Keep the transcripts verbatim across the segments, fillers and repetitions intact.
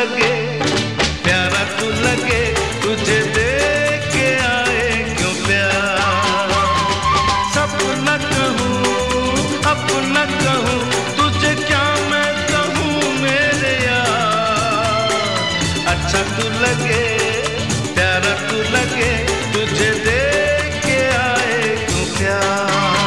लगे, प्यारा तू लगे, तुझे देख के आए क्यों प्यार। सपना कहूँ अपना कहूँ, तुझे क्या मैं कहूँ मेरे यार। अच्छा तू लगे, प्यारा तू लगे, तुझे देख के आए क्यों प्यार।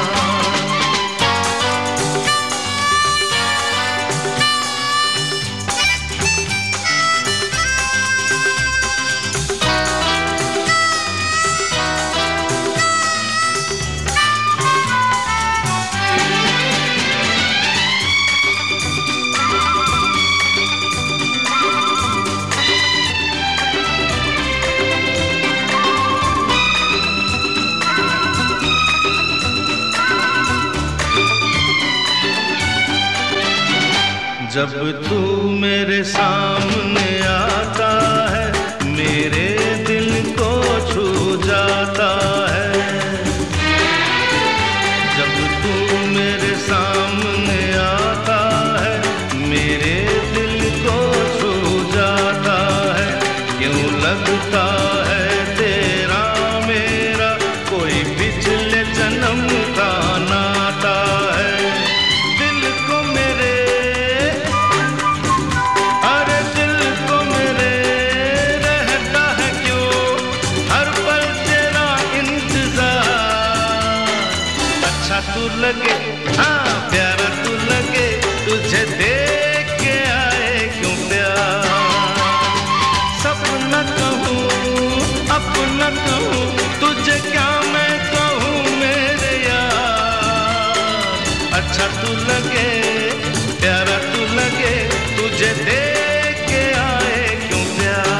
जब तू मेरे सामने आता है, मेरे दिल को छू जाता है। जब तू मेरे सामने आता है, मेरे दिल को छू जाता है। क्यों लगता है तेरा मेरा कोई पिछले जन्म का नाता है। दिल को मेरे तू लगे, हाँ प्यारा तू लगे, तुझे देख के आए क्यों प्यार। सपना कहूँ अपना कहूँ, तुझे क्या मैं कहूँ मेरे यार। अच्छा तू लगे, प्यारा तू लगे, तुझे देख के आए क्यों प्यार।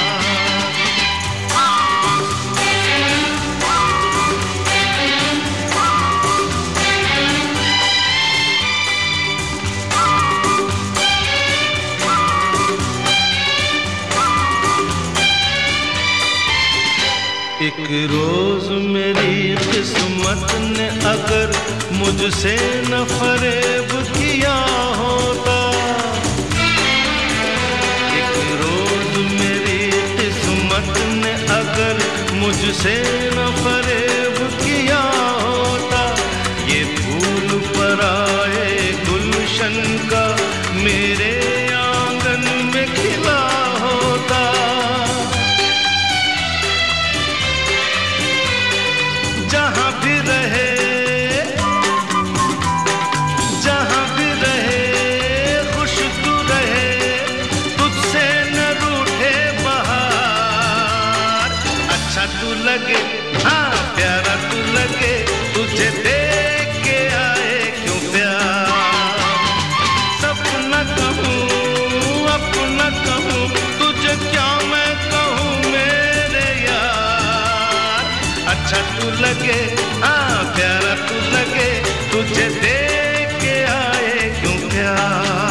एक रोज मेरी किस्मत ने अगर मुझसे न फरेब किया होता। एक रोज मेरी किस्मत ने अगर मुझसे न फरेब किया होता। ये फूल पर आए गुलशन का मेरे आंगन में खिला होता। जहाँ भी रहे, जहाँ भी रहे, खुश तू रहे, तुझसे न रूठे बहार। अच्छा तू लगे, हाँ प्यारा तू लगे, तुझे देख के आए क्यों प्यार। सपना कहूँ अपना कहूँ, तुझे क्या मैं कहूँ मेरे यार। अच्छा तू लगे, हाँ प्यारा तू लगे, तुझे देख के आए क्यों प्यार।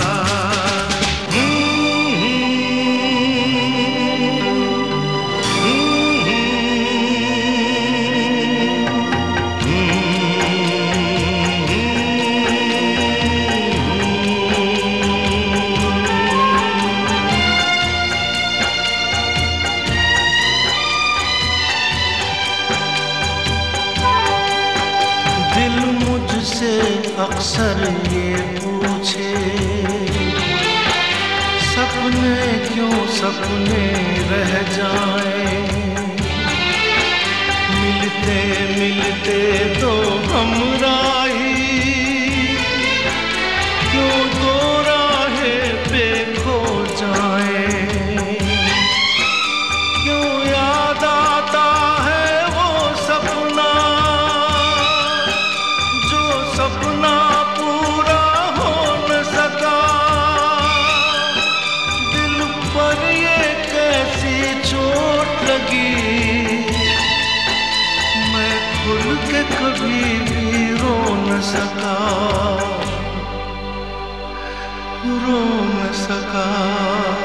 दिल मुझसे अक्सर ये पूछे, सपने क्यों सपने रह जाए। मिलते मिलते तो हमराही, क्यों दो राहें पे खो जाए। क्यों याद आता है वो सपना, सपना पूरा हो न सका। दिल पर ये कैसी चोट लगी, मैं खुल के कभी भी रो न सका, रो न सका।